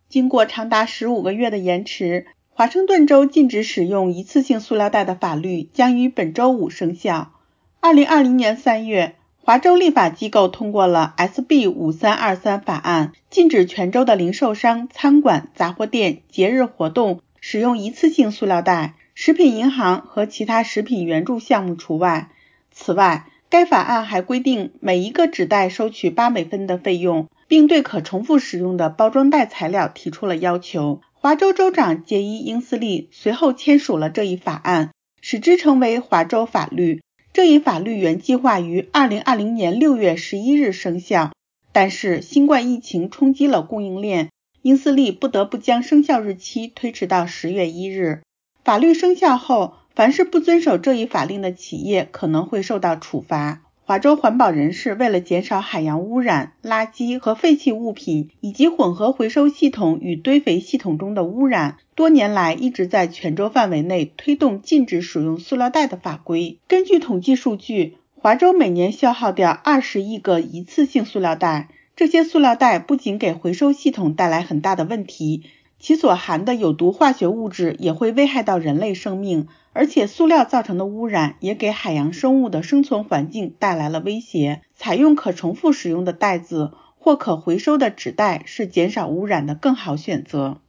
经过长达15个月的延迟，华盛顿州禁止使用一次性塑料袋的法律将于本周五生效。2020年3月，华州立法机构通过了 SB 5323法案，禁止全州的零售商、餐馆、杂货店、节日活动使用一次性塑料袋，食品银行和其他食品援助项目除外。此外，该法案还规定每一个纸袋收取8美分的费用，并对可重复使用的包装袋材料提出了要求。华州州长杰伊·英斯利随后签署了这一法案，使之成为华州法律。这一法律原计划于2020年6月11日生效，但是新冠疫情冲击了供应链，英斯利不得不将生效日期推迟到10月1日。法律生效后，凡是不遵守这一法令的企业可能会受到处罚。华州环保人士为了减少海洋污染、垃圾和废弃物品，以及混合回收系统与堆肥系统中的污染，多年来一直在全州范围内推动禁止使用塑料袋的法规。根据统计数据，华州每年消耗掉20亿个一次性塑料袋，这些塑料袋不仅给回收系统带来很大的问题，其所含的有毒化学物质也会危害到人类生命，而且塑料造成的污染也给海洋生物的生存环境带来了威胁。采用可重复使用的袋子或可回收的纸袋是减少污染的更好选择。